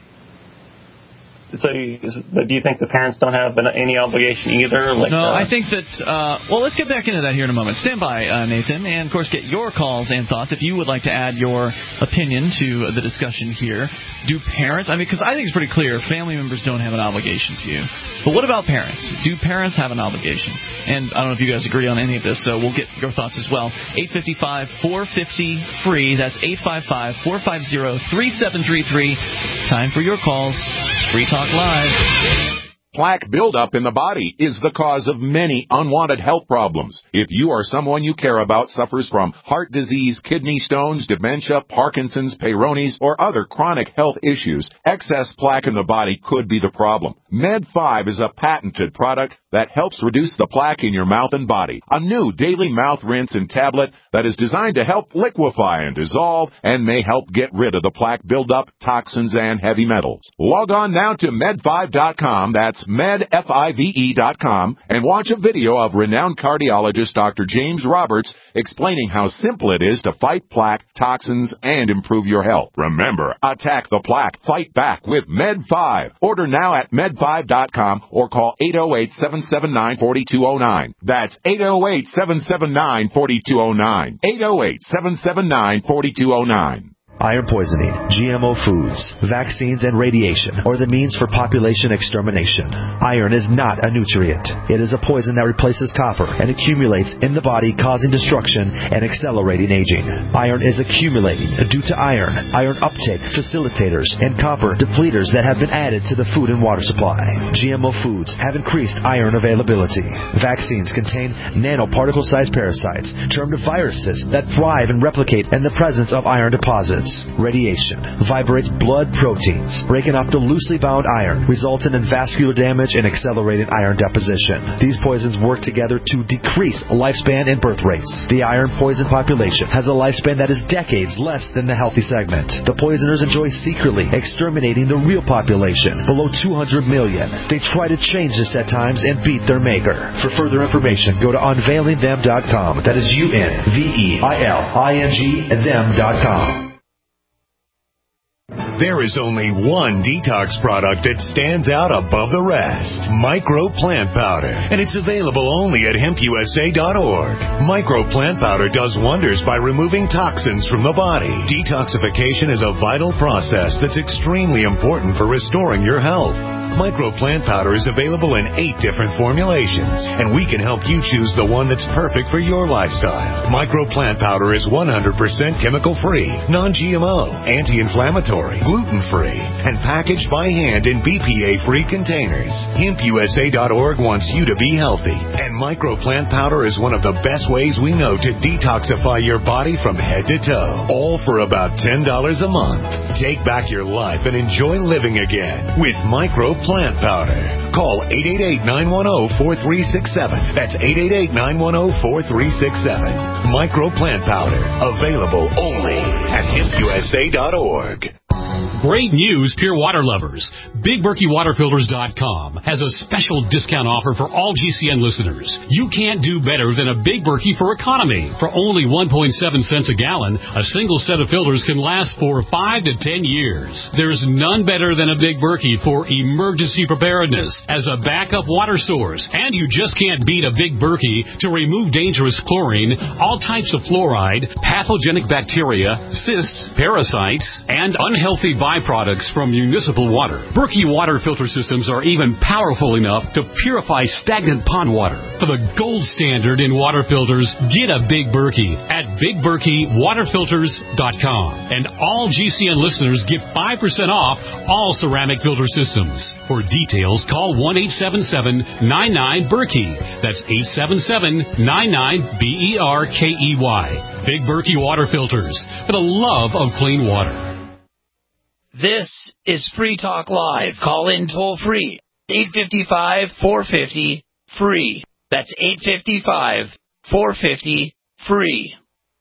So, you, but do you think the parents don't have any obligation either? Like, no, uh, I think that, uh, well, let's get back into that here in a moment. Stand by, uh, Nathan, and, of course, get your calls and thoughts. If you would like to add your opinion to the discussion here, do parents, I mean, because I think it's pretty clear, family members don't have an obligation to you. But what about parents? Do parents have an obligation? And I don't know if you guys agree on any of this, so we'll get your thoughts as well. eight five five, four five zero, free. That's eight five five, four five zero, three seven three three. Time for your calls. It's Free Talk Live. Plaque buildup in the body is the cause of many unwanted health problems. If you or someone you care about suffers from heart disease, kidney stones, dementia, Parkinson's, Peyronie's, or other chronic health issues, excess plaque in the body could be the problem. Med five is a patented product that helps reduce the plaque in your mouth and body. A new daily mouth rinse and tablet that is designed to help liquefy and dissolve and may help get rid of the plaque buildup, toxins, and heavy metals. Log on now to med five dot com. That's med five dot com and watch a video of renowned cardiologist Doctor James Roberts explaining how simple it is to fight plaque, toxins, and improve your health. Remember, attack the plaque. Fight back with Med five. Order now at med five dot com or call eight oh eight, seven seven nine, four two oh nine. That's eight oh eight, seven seven nine, four two oh nine. eight oh eight, seven seven nine, four two oh nine. Iron poisoning, G M O foods, vaccines, and radiation are the means for population extermination. Iron is not a nutrient. It is a poison that replaces copper and accumulates in the body, causing destruction and accelerating aging. Iron is accumulating due to iron, iron uptake facilitators, and copper depleters that have been added to the food and water supply. G M O foods have increased iron availability. Vaccines contain nanoparticle-sized parasites, termed viruses, that thrive and replicate in the presence of iron deposits. Radiation vibrates blood proteins, breaking up the loosely bound iron, resulting in vascular damage and accelerated iron deposition. These poisons work together to decrease lifespan and birth rates. The iron poison population has a lifespan that is decades less than the healthy segment. The poisoners enjoy secretly exterminating the real population, below two hundred million. They try to change this at times and beat their maker. For further information, go to unveiling them dot com. That is U N V E I L I N G them dot com. There is only one detox product that stands out above the rest. Micro Plant Powder. And it's available only at hemp u s a dot org. Micro Plant Powder does wonders by removing toxins from the body. Detoxification is a vital process that's extremely important for restoring your health. Micro Plant Powder is available in eight different formulations, and we can help you choose the one that's perfect for your lifestyle. Micro Plant Powder is one hundred percent chemical-free, non-G M O, anti-inflammatory, gluten-free, and packaged by hand in B P A-free containers. Hemp U S A dot org wants you to be healthy, and Micro Plant Powder is one of the best ways we know to detoxify your body from head to toe, all for about ten dollars a month. Take back your life and enjoy living again with Micro Plant Powder. Call eight eight eight, nine one zero, four three six seven. That's eight eight eight, nine one zero, four three six seven. Micro Plant Powder, available only at hemp U S A dot org. Great news, pure water lovers. Big Berkey Water Filters dot com has a special discount offer for all G C N listeners. You can't do better than a Big Berkey for economy. For only one point seven cents a gallon, a single set of filters can last for five to ten years. There's none better than a Big Berkey for emergency preparedness as a backup water source. And you just can't beat a Big Berkey to remove dangerous chlorine, all types of fluoride, pathogenic bacteria, cysts, parasites, and unhealthy byproducts from municipal water. Berkey water filter systems are even powerful enough to purify stagnant pond water. For the gold standard in water filters, get a Big Berkey at Big Berkey Water Filters dot com. And all G C N listeners get five percent off all ceramic filter systems. For details, call one eight seven seven, nine nine, Berkey. That's eight seven seven, nine nine, B E R K E Y. Big Berkey Water Filters, for the love of clean water. This is Free Talk Live. Call in toll free. eight five five, four five zero, free. That's eight five five, four five zero, free.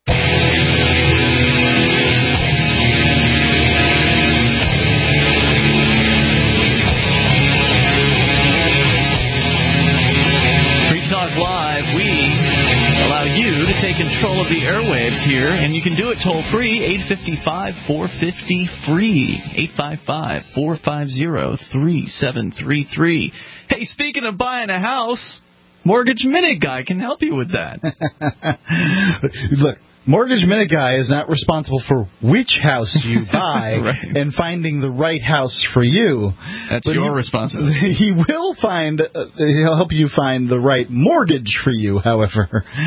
Free Talk Live, we allow you to take control of the airwaves here, and you can do it toll-free, eight five five, four five zero, free, eight five five, four five zero, three seven three three. Hey, speaking of buying a house, Mortgage Minute Guy can help you with that. Look, Mortgage Minute Guy is not responsible for which house you buy right. and finding the right house for you. That's but your he, responsibility. He will find, uh, he'll help you find the right mortgage for you, however.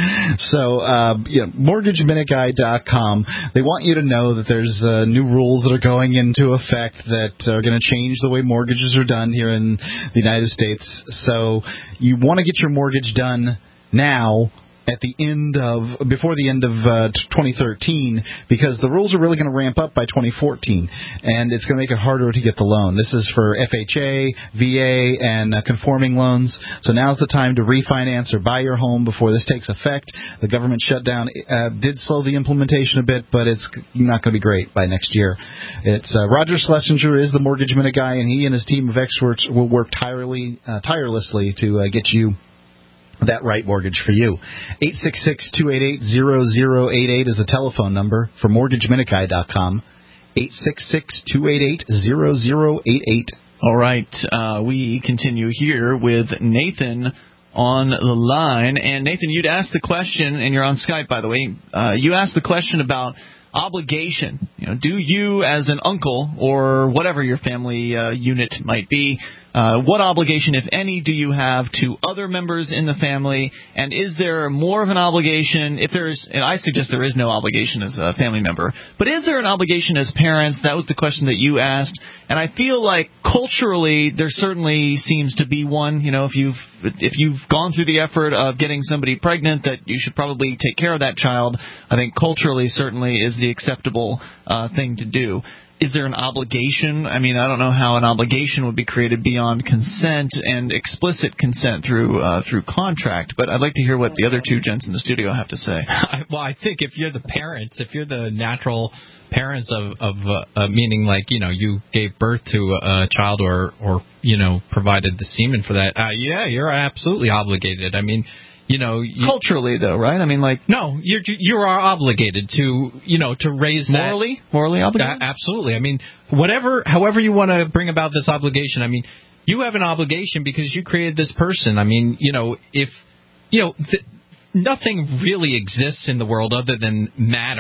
So, uh, you know, mortgage minute guy dot com, they want you to know that there's uh, new rules that are going into effect that are going to change the way mortgages are done here in the United States. So you want to get your mortgage done now, at the end of, before the end of uh, twenty thirteen, because the rules are really going to ramp up by twenty fourteen, and it's going to make it harder to get the loan. This is for F H A, V A, and uh, conforming loans. So now's the time to refinance or buy your home before this takes effect. The government shutdown uh, did slow the implementation a bit, but it's not going to be great by next year. It's uh, Roger Schlesinger is the Mortgage Minute Guy, and he and his team of experts will work tirely, uh, tirelessly to uh, get you that right mortgage for you. eight six six, two eight eight, zero zero eight eight is the telephone number for mortgage minute guy dot com. eight six six, two eight eight, zero zero eight eight. All right, uh, we continue here with Nathan on the line. And Nathan, you'd asked the question, and you're on Skype, by the way. Uh, you asked the question about obligation. You know, do you, as an uncle or whatever your family uh, unit might be, uh, what obligation, if any, do you have to other members in the family? And is there more of an obligation if there's, and I suggest there is no obligation as a family member, but is there an obligation as parents? That was the question that you asked. And I feel like culturally there certainly seems to be one. You know, if you've if you've gone through the effort of getting somebody pregnant, that you should probably take care of that child. I think culturally certainly is the acceptable uh, thing to do. Is there an obligation? I mean, I don't know how an obligation would be created beyond consent and explicit consent through uh, through contract, but I'd like to hear what the other two gents in the studio have to say. Well, I think if you're the parents, if you're the natural parents of, of uh, uh, meaning like, you know, you gave birth to a child or, or you know, provided the semen for that, uh, yeah, you're absolutely obligated. I mean, you know, you, culturally though, right? I mean, like, no, you're you are obligated to, you know, to raise morally, that, morally obligated. Uh, absolutely. I mean, whatever, however you want to bring about this obligation. I mean, you have an obligation because you created this person. I mean, you know, if you know, th- nothing really exists in the world other than matter,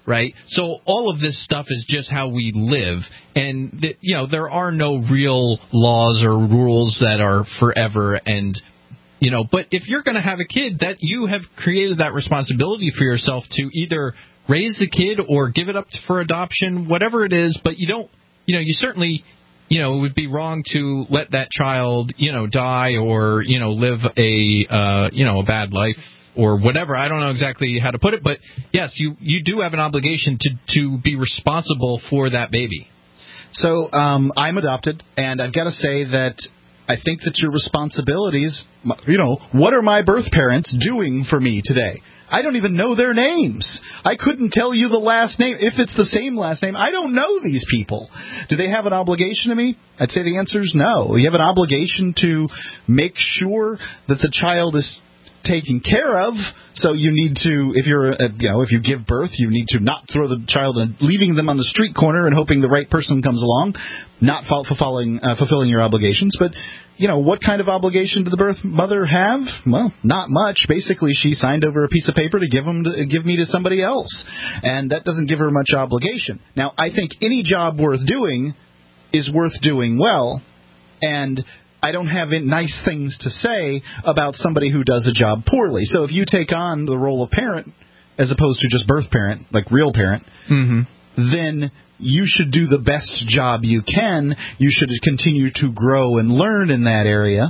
right? So all of this stuff is just how we live, and th- you know there are no real laws or rules that are forever, and you know. But if you're going to have a kid, that you have created that responsibility for yourself to either raise the kid or give it up for adoption, whatever it is. But you don't, you know, you certainly. You know, it would be wrong to let that child, you know, die or, you know, live a, uh, you know, a bad life or whatever. I don't know exactly how to put it, but yes, you, you do have an obligation to, to be responsible for that baby. So um, I'm adopted, and I've got to say that I think that your responsibilities, you know, what are my birth parents doing for me today? I don't even know their names. I couldn't tell you the last name. If it's the same last name, I don't know these people. Do they have an obligation to me? I'd say the answer is no. You have an obligation to make sure that the child is taken care of. So you need to, if you're, a, you know, if you give birth, you need to not throw the child and leaving them on the street corner and hoping the right person comes along, not fulfilling uh, fulfilling your obligations. But you know, what kind of obligation did the birth mother have? Well, not much. Basically, she signed over a piece of paper to give them to, give me to somebody else, and that doesn't give her much obligation. Now, I think any job worth doing is worth doing well, and I don't have nice things to say about somebody who does a job poorly. So if you take on the role of parent as opposed to just birth parent, like real parent, mm-hmm. then you should do the best job you can. You should continue to grow and learn in that area.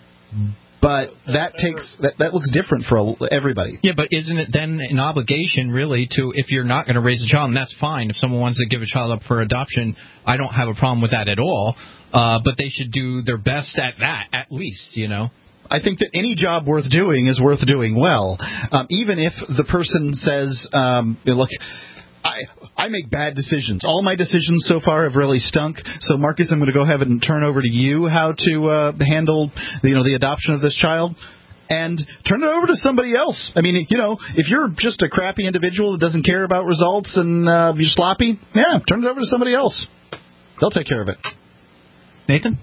But that takes that, that looks different for everybody. Yeah, but isn't it then an obligation, really, to, if you're not going to raise a child, and that's fine. If someone wants to give a child up for adoption, I don't have a problem with that at all. Uh, but they should do their best at that, at least, you know. I think that any job worth doing is worth doing well. Um, even if the person says, um, look, I I make bad decisions. All my decisions so far have really stunk. So, Marcus, I'm going to go ahead and turn over to you how to uh, handle, you know, the adoption of this child, and turn it over to somebody else. I mean, you know, if you're just a crappy individual that doesn't care about results and uh, you're sloppy, yeah, turn it over to somebody else. They'll take care of it. Nathan?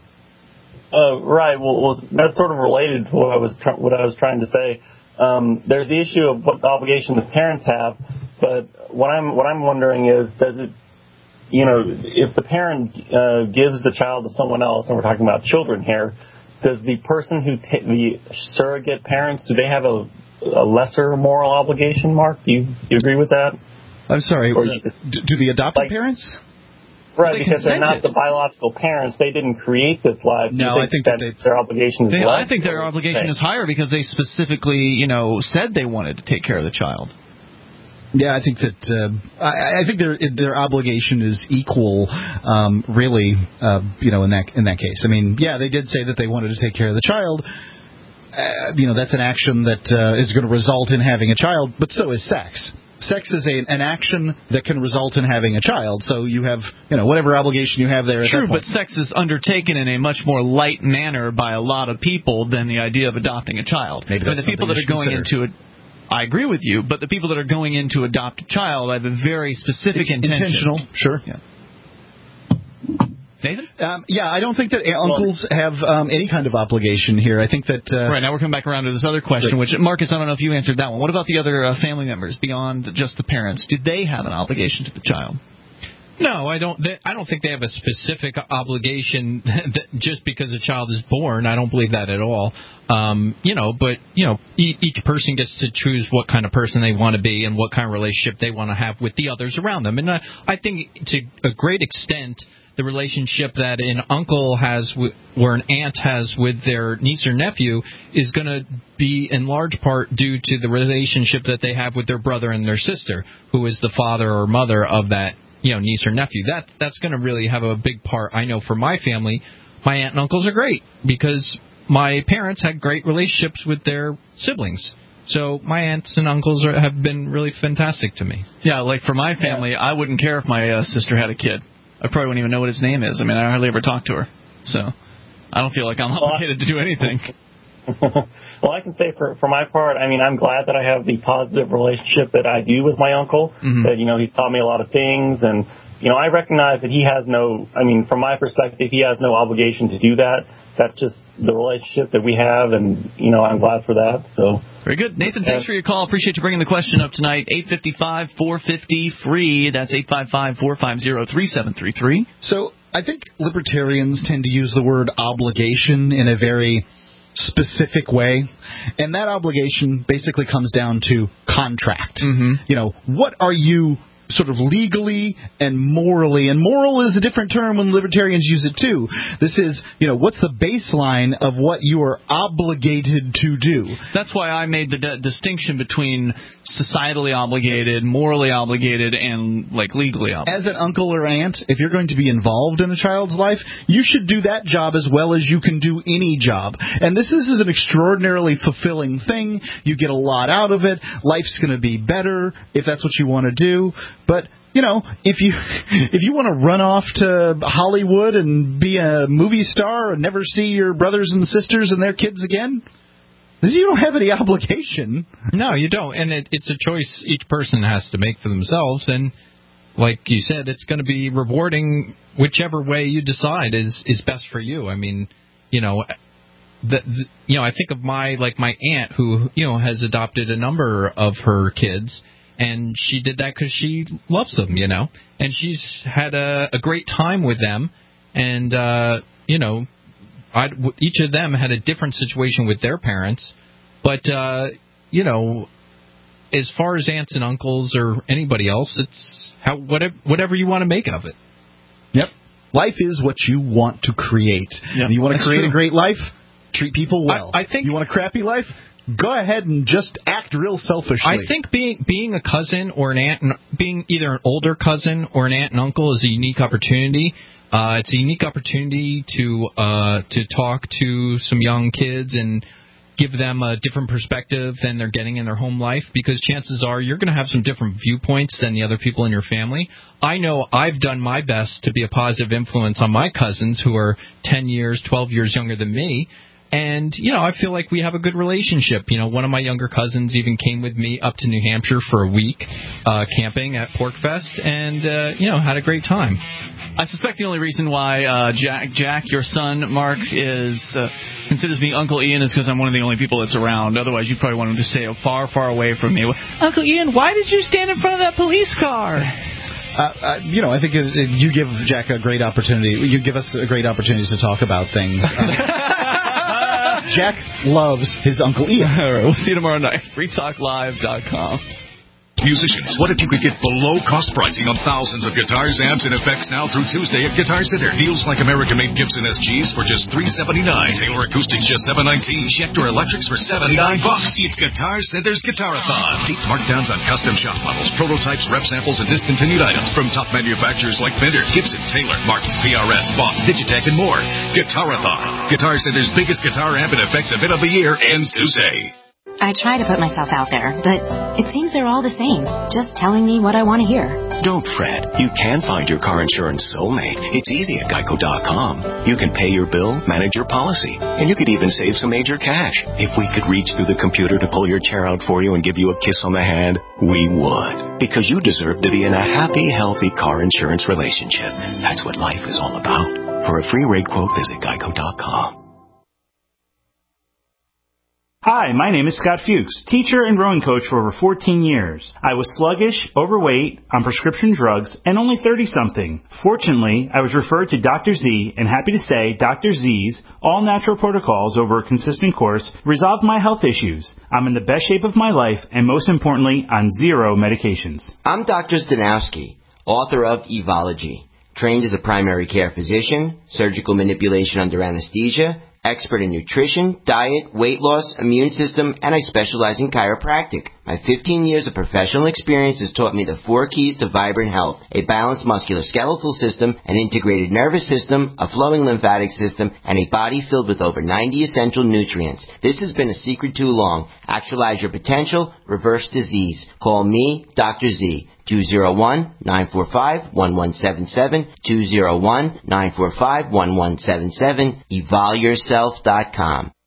Uh, right. Well, well, that's sort of related to what I was tr- what I was trying to say. Um, there's the issue of what obligation the parents have. But what I'm what I'm wondering is, does it, you know, if the parent uh, gives the child to someone else, and we're talking about children here, does the person who ta- the surrogate parents, do they have a, a lesser moral obligation? Mark, do you, you agree with that? I'm sorry. Or do, do the adopted like, parents? Right, they because they're not consented. the biological parents. They didn't create this life. No, think I think that, that they, their obligation is They, less. I think their obligation is higher because they specifically, you know, said they wanted to take care of the child. Yeah, I think that uh, I, I think their their obligation is equal, um, really. Uh, you know, in that in that case, I mean, yeah, they did say that they wanted to take care of the child. Uh, you know, that's an action that uh, is going to result in having a child, but so is sex. Sex is a, an action that can result in having a child. So you have, you know, whatever obligation you have there. At True, that point. but sex is undertaken in a much more light manner by a lot of people than the idea of adopting a child. Maybe I mean, that's the people that something are going you should into it. I agree with you, but the people that are going in to adopt a child have a very specific It's intention. intentional, sure. Yeah. Nathan? Um, yeah, I don't think that uncles have um, any kind of obligation here. I think that... Uh, right, now we're coming back around to this other question, right. which, Marcus, I don't know if you answered that one. What about the other uh, family members beyond just the parents? Do they have an obligation to the child? No, I don't. They, I don't think they have a specific obligation that just because a child is born. I don't believe that at all. Um, you know, but you know, e- each person gets to choose what kind of person they want to be and what kind of relationship they want to have with the others around them. And I, I think to a great extent, the relationship that an uncle has with, or an aunt has with their niece or nephew is going to be in large part due to the relationship that they have with their brother and their sister, who is the father or mother of that, you know, niece or nephew. That that's going to really have a big part. I know for my family, my aunt and uncles are great because my parents had great relationships with their siblings. So my aunts and uncles are, have been really fantastic to me. Yeah, like for my family, I wouldn't care if my uh, sister had a kid. I probably wouldn't even know what his name is. I mean, I hardly ever talk to her. So I don't feel like I'm obligated to do anything. Well, I can say for for my part, I mean, I'm glad that I have the positive relationship that I do with my uncle. Mm-hmm. That, you know, he's taught me a lot of things, and you know, I recognize that he has no, I mean, from my perspective, he has no obligation to do that. That's just the relationship that we have, and, you know, I'm glad for that. So very good. Nathan, thanks for your call. Appreciate you bringing the question up tonight. eight five five, four five zero, free. That's eight five five, four five zero, three seven three three. So I think libertarians tend to use the word obligation in a very specific way, and that obligation basically comes down to contract. Mm-hmm. You know, what are you sort of legally and morally, and moral is a different term when libertarians use it too. This is, you know, what's the baseline of what you are obligated to do? That's why I made the d- distinction between societally obligated, morally obligated, and like legally obligated. As an uncle or aunt, if you're going to be involved in a child's life, you should do that job as well as you can do any job. And this, this is an extraordinarily fulfilling thing. You get a lot out of it. Life's going to be better if that's what you want to do. But, you know, if you if you want to run off to Hollywood and be a movie star and never see your brothers and sisters and their kids again, you don't have any obligation. No, you don't. And it, it's a choice each person has to make for themselves. And like you said, it's going to be rewarding whichever way you decide is, is best for you. I mean, you know, the, the you know, I think of my like my aunt who, you know, has adopted a number of her kids. And she did that because she loves them, you know. And she's had a, a great time with them. And, uh, you know, I'd, each of them had a different situation with their parents. But, uh, you know, as far as aunts and uncles or anybody else, it's how whatever, whatever you want to make of it. Yep. Life is what you want to create. Yep, and you want to create true. a great life? Treat people well. I, I think you want a crappy life? Go ahead and just act real selfishly. I think being being a cousin or an aunt, and being either an older cousin or an aunt and uncle is a unique opportunity. Uh, it's a unique opportunity to uh, to talk to some young kids and give them a different perspective than they're getting in their home life, because chances are you're going to have some different viewpoints than the other people in your family. I know I've done my best to be a positive influence on my cousins who are ten years, twelve years younger than me. And, you know, I feel like we have a good relationship. You know, one of my younger cousins even came with me up to New Hampshire for a week uh, camping at PorcFest and, uh, you know, had a great time. I suspect the only reason why uh, Jack, Jack, your son, Mark, is uh, considers me Uncle Ian is because I'm one of the only people that's around. Otherwise, you probably want him to stay far, far away from me. Uncle Ian, why did you stand in front of that police car? Uh, uh, you know, I think it, it, you give Jack a great opportunity. You give us a great opportunity to talk about things. Uh, Jack loves his Uncle Ian. All right, we'll see you tomorrow night. free talk live dot com. Musicians, what if you could get below-cost pricing on thousands of guitars, amps, and effects now through Tuesday at Guitar Center? Deals like American-made Gibson S Gs for just three seventy-nine, Taylor Acoustics just seven nineteen, Schecter Electrics for seventy-nine bucks. It's Guitar Center's Guitarathon. Deep markdowns on custom shop models, prototypes, rep samples, and discontinued items from top manufacturers like Fender, Gibson, Taylor, Martin, P R S, Boss, Digitech, and more. Guitarathon. Guitar Center's biggest guitar amp and effects event of the year ends Tuesday. I try to put myself out there, but it seems they're all the same, just telling me what I want to hear. Don't fret. You can find your car insurance soulmate. It's easy at geico dot com. You can pay your bill, manage your policy, and you could even save some major cash. If we could reach through the computer to pull your chair out for you and give you a kiss on the hand, we would. Because you deserve to be in a happy, healthy car insurance relationship. That's what life is all about. For a free rate quote, visit geico dot com. Hi, my name is Scott Fuchs, teacher and rowing coach for over fourteen years. I was sluggish, overweight, on prescription drugs, and only thirty-something. Fortunately, I was referred to Doctor Z, and happy to say Doctor Z's all-natural protocols over a consistent course resolved my health issues. I'm in the best shape of my life, and most importantly, on zero medications. I'm Doctor Stanowski, author of Evology, trained as a primary care physician, surgical manipulation under anesthesia, expert in nutrition, diet, weight loss, immune system, and I specialize in chiropractic. My fifteen years of professional experience has taught me the four keys to vibrant health: a balanced musculoskeletal system, an integrated nervous system, a flowing lymphatic system, and a body filled with over ninety essential nutrients. This has been a secret too long. Actualize your potential, reverse disease. Call me, Doctor Z. two oh one, nine four five, one one seven seven, two oh one, nine four five, one one seven seven, evol yourself dot com.